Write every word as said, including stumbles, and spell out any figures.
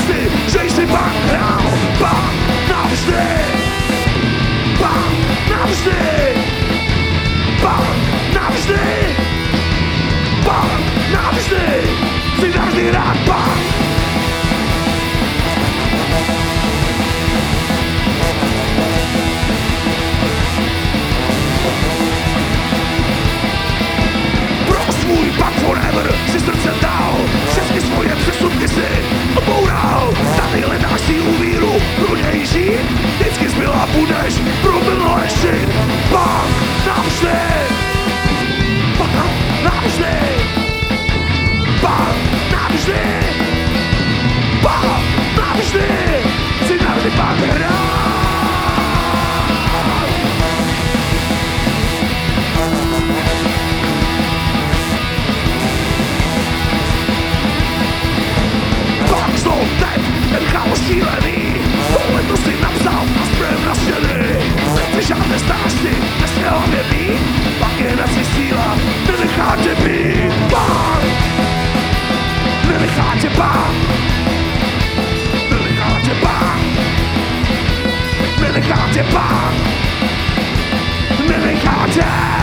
si, že jsi pak hrál pak navždy, pak navždy, pak navždy, pak navždy, chci navždy hrát pak. Pro svůj pak forever si srdce dal, všechny svoje přesudky si oboural. Tady hledáš sílu víru, pro něj žít, vždycky zbyla budeš pro tenhle šit. Pak navždy, pak navždy, pak navždy, pak navždy, si navždy pak hrát. Pak znovu teď, ten chaos šílený, tohle to si napsal a sprejem na stěny. Nechci žádné stážky, ve své hlavě být, pak je naši síla, nenechá tě být. Pak, nenechá tě pak, nenechá tě pak, nenechá tě pak, nenechá tě.